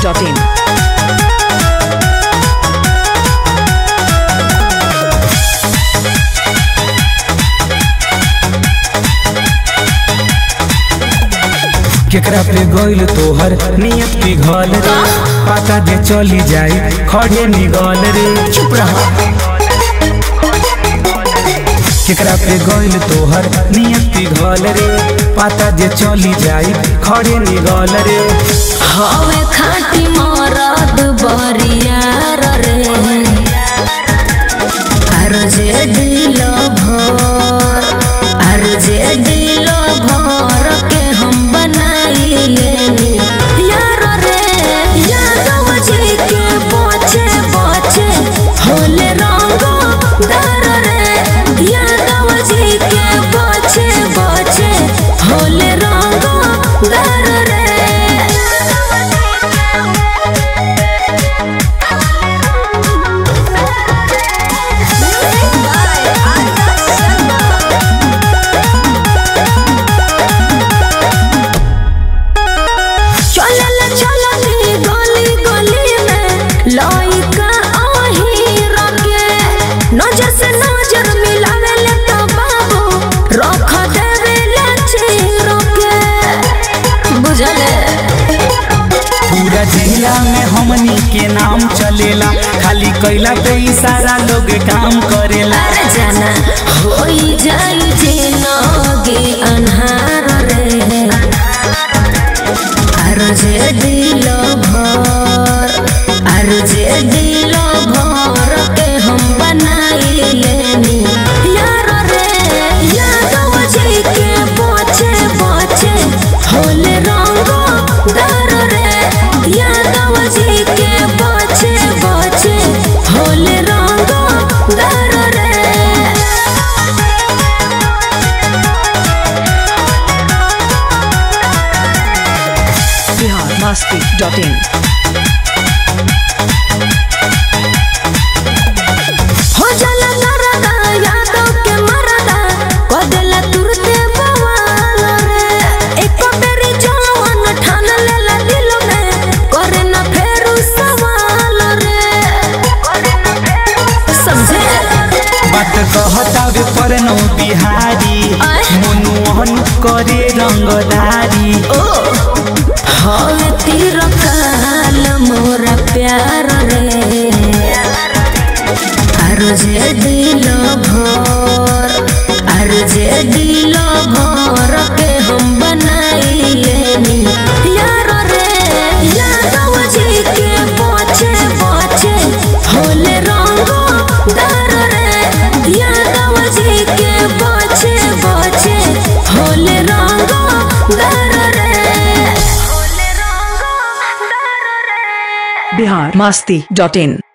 biharmasti.in. केकरा पे गइल तोहर नियत पिघल रे, पता दे चली जाई खड़े निगल रे। चुप रहा। केकरा पे गइल तोहर नियत पिघल रे, पता दे चली जाई खड़े निगल रे। हवे खाटी मरद बरियार रे, आर जे दिल भर, आर जे दिल भर के हम बनाई लेनी यार रे। यादव जी के बचे बचे होले रंग दर रे, यादव जी के बचे बचे होले रंग दर रे। नजर से नजर मिलावे ले तो बाबू रख देवे ले चीरो के बुझले। पूरा जिला में हमनी के नाम चलेला, खाली कैला पे इशारा लोग काम करेला। अरे जाना होई जाई जिंदगी अन्हार रे, आर जे दिल भर, आर जे दिल भर के हम बनाई लेनी यार रे। यादव जी के बचे बचे होले रंग दर रे, यादव जी के बचे बचे होले रंग दर रे। biharmasti.in. हो जाला नरदा यादव के मरदा कदेला तुरते बवाल रे। एक बेरी जवान ठान लेला दिल में करे ना फेरू सवाल रे, समझे बात कहतावे परनो बिहारी, मनोहन करे रंगदारी। ओ हवे तीर काल मोरा प्यार रे, आर जे दिल भर, आर जे दिल भर के हम बनाई लेनी यार रे। यादव जी के बचे बचे होले रंग दर रे, यादव जी के बचे बचे होले रंग दर रे, होले रंग दर रे। biharmasti.in.